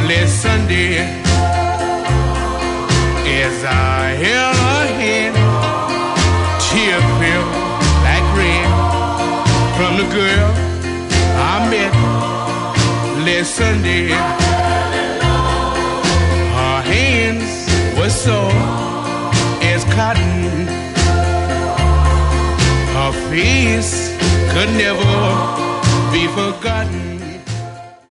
last Sunday as I held her hand, tear fell like rain from the girl I met last Sunday. Her hands were sore as cotton, her face could never be forgotten.